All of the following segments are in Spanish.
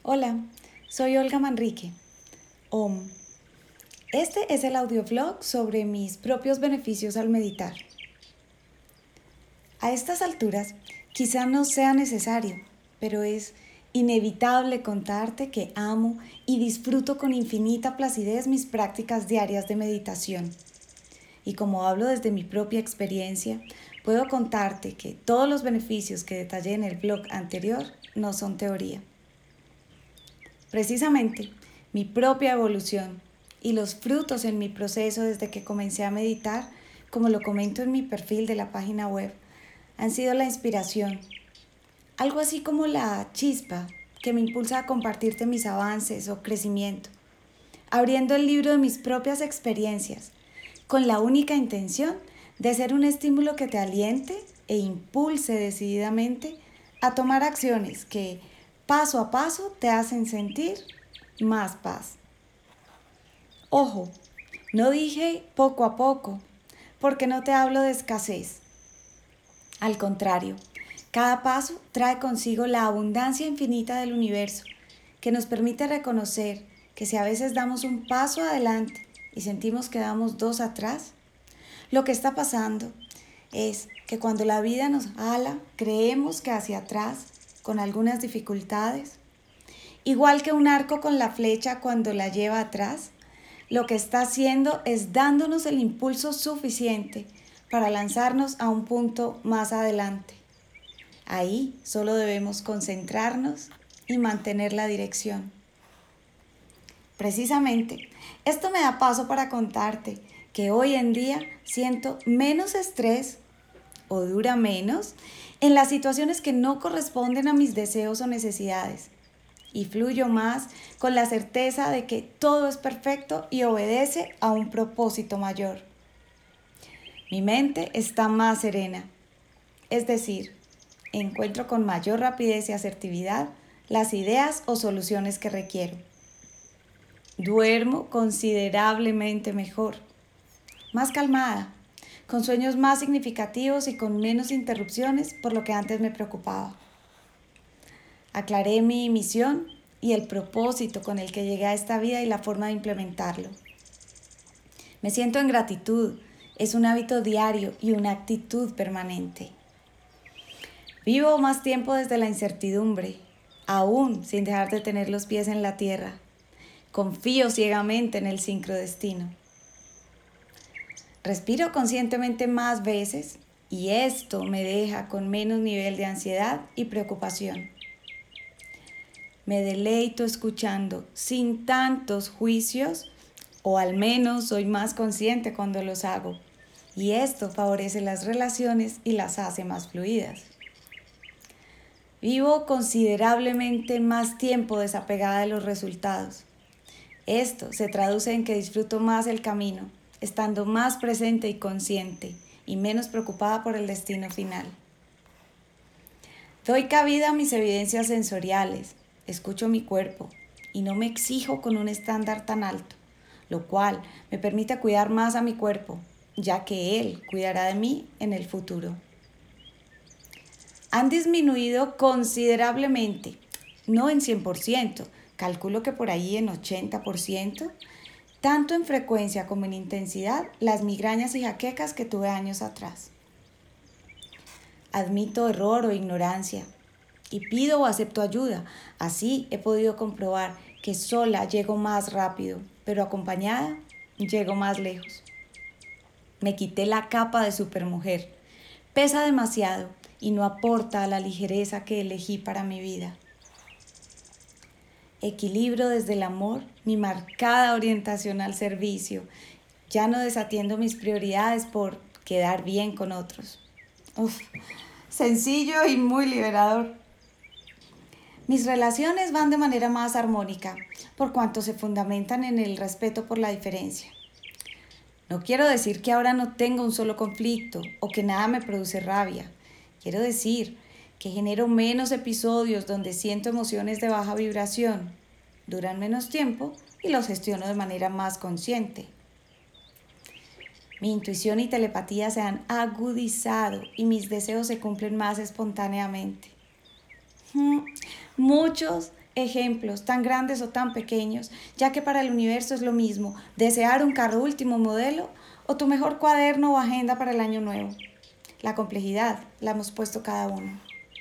Hola, soy Olga Manrique. OM. Este es el audiovlog sobre mis propios beneficios al meditar. A estas alturas, quizá no sea necesario, pero es inevitable contarte que amo y disfruto con infinita placidez mis prácticas diarias de meditación. Y como hablo desde mi propia experiencia, puedo contarte que todos los beneficios que detallé en el blog anterior no son teoría. Precisamente, mi propia evolución y los frutos en mi proceso desde que comencé a meditar, como lo comento en mi perfil de la página web, han sido la inspiración, algo así como la chispa que me impulsa a compartirte mis avances o crecimiento, abriendo el libro de mis propias experiencias, con la única intención de ser un estímulo que te aliente e impulse decididamente a tomar acciones que paso a paso te hacen sentir más paz. Ojo, no dije poco a poco, porque no te hablo de escasez. Al contrario, cada paso trae consigo la abundancia infinita del universo, que nos permite reconocer que si a veces damos un paso adelante y sentimos que damos dos atrás, lo que está pasando es que cuando la vida nos jala, creemos que hacia atrás, con algunas dificultades, igual que un arco con la flecha cuando la lleva atrás, lo que está haciendo es dándonos el impulso suficiente para lanzarnos a un punto más adelante. Ahí solo debemos concentrarnos y mantener la dirección. Precisamente, esto me da paso para contarte que hoy en día siento menos estrés o dura menos en las situaciones que no corresponden a mis deseos o necesidades y fluyo más con la certeza de que todo es perfecto y obedece a un propósito mayor. Mi mente está más serena, es decir, encuentro con mayor rapidez y asertividad las ideas o soluciones que requiero. Duermo considerablemente mejor, más calmada, con sueños más significativos y con menos interrupciones por lo que antes me preocupaba. Aclaré mi misión y el propósito con el que llegué a esta vida y la forma de implementarlo. Me siento en gratitud, es un hábito diario y una actitud permanente. Vivo más tiempo desde la incertidumbre, aún sin dejar de tener los pies en la tierra. Confío ciegamente en el sincrodestino. Respiro conscientemente más veces y esto me deja con menos nivel de ansiedad y preocupación. Me deleito escuchando sin tantos juicios, o al menos soy más consciente cuando los hago, y esto favorece las relaciones y las hace más fluidas. Vivo considerablemente más tiempo desapegada de los resultados. Esto se traduce en que disfruto más el camino, estando más presente y consciente, y menos preocupada por el destino final. Doy cabida a mis evidencias sensoriales, escucho mi cuerpo y no me exijo con un estándar tan alto, lo cual me permite cuidar más a mi cuerpo, ya que él cuidará de mí en el futuro. Han disminuido considerablemente, no en 100%, calculo que por ahí en 80%, tanto en frecuencia como en intensidad, las migrañas y jaquecas que tuve años atrás. Admito error o ignorancia y pido o acepto ayuda. Así he podido comprobar que sola llego más rápido, pero acompañada llego más lejos. Me quité la capa de supermujer. Pesa demasiado y no aporta a la ligereza que elegí para mi vida. Equilibro desde el amor mi marcada orientación al servicio. Ya no desatiendo mis prioridades por quedar bien con otros. Uf, sencillo y muy liberador. Mis relaciones van de manera más armónica, por cuanto se fundamentan en el respeto por la diferencia. No quiero decir que ahora no tengo un solo conflicto o que nada me produce rabia. Quiero decir que genero menos episodios donde siento emociones de baja vibración, duran menos tiempo y los gestiono de manera más consciente. Mi intuición y telepatía se han agudizado y mis deseos se cumplen más espontáneamente. Muchos ejemplos, tan grandes o tan pequeños, ya que para el universo es lo mismo desear un carro último modelo o tu mejor cuaderno o agenda para el año nuevo. La complejidad la hemos puesto cada uno.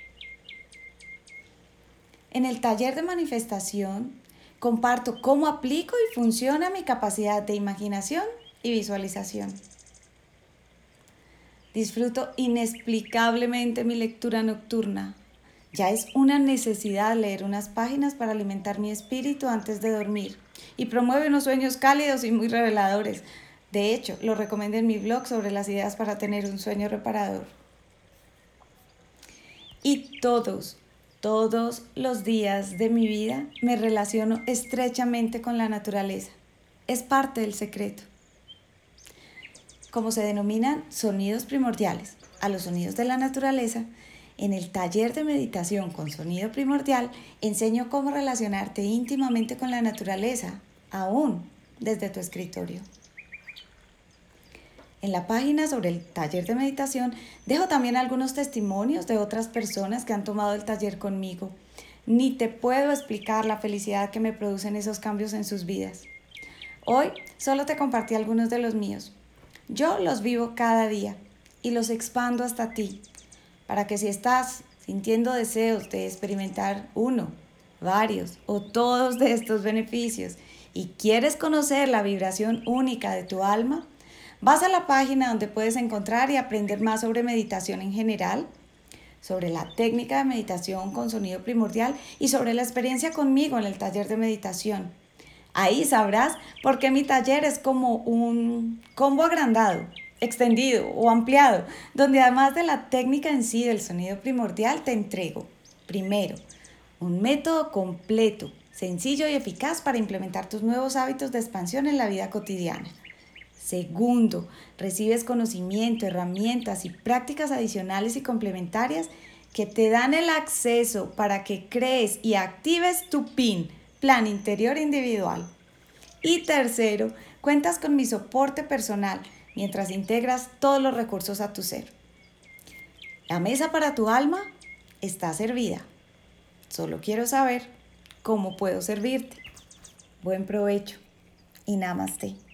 En el taller de manifestación comparto cómo aplico y funciona mi capacidad de imaginación y visualización. Disfruto inexplicablemente mi lectura nocturna. Ya es una necesidad leer unas páginas para alimentar mi espíritu antes de dormir y promueve unos sueños cálidos y muy reveladores. De hecho, lo recomiendo en mi blog sobre las ideas para tener un sueño reparador. Y todos los días de mi vida me relaciono estrechamente con la naturaleza. Es parte del secreto. Como se denominan sonidos primordiales a los sonidos de la naturaleza, en el taller de meditación con sonido primordial enseño cómo relacionarte íntimamente con la naturaleza, aún desde tu escritorio. En la página sobre el taller de meditación dejo también algunos testimonios de otras personas que han tomado el taller conmigo. Ni te puedo explicar la felicidad que me producen esos cambios en sus vidas. Hoy solo te compartí algunos de los míos. Yo los vivo cada día y los expando hasta ti, para que si estás sintiendo deseos de experimentar uno, varios o todos de estos beneficios y quieres conocer la vibración única de tu alma, vas a la página donde puedes encontrar y aprender más sobre meditación en general, sobre la técnica de meditación con sonido primordial y sobre la experiencia conmigo en el taller de meditación. Ahí sabrás por qué mi taller es como un combo agrandado, extendido o ampliado, donde además de la técnica en sí del sonido primordial te entrego, primero, un método completo, sencillo y eficaz para implementar tus nuevos hábitos de expansión en la vida cotidiana. Segundo, recibes conocimiento, herramientas y prácticas adicionales y complementarias que te dan el acceso para que crees y actives tu PIN, Plan Interior Individual. Y tercero, cuentas con mi soporte personal mientras integras todos los recursos a tu ser. La mesa para tu alma está servida. Solo quiero saber cómo puedo servirte. Buen provecho y namaste.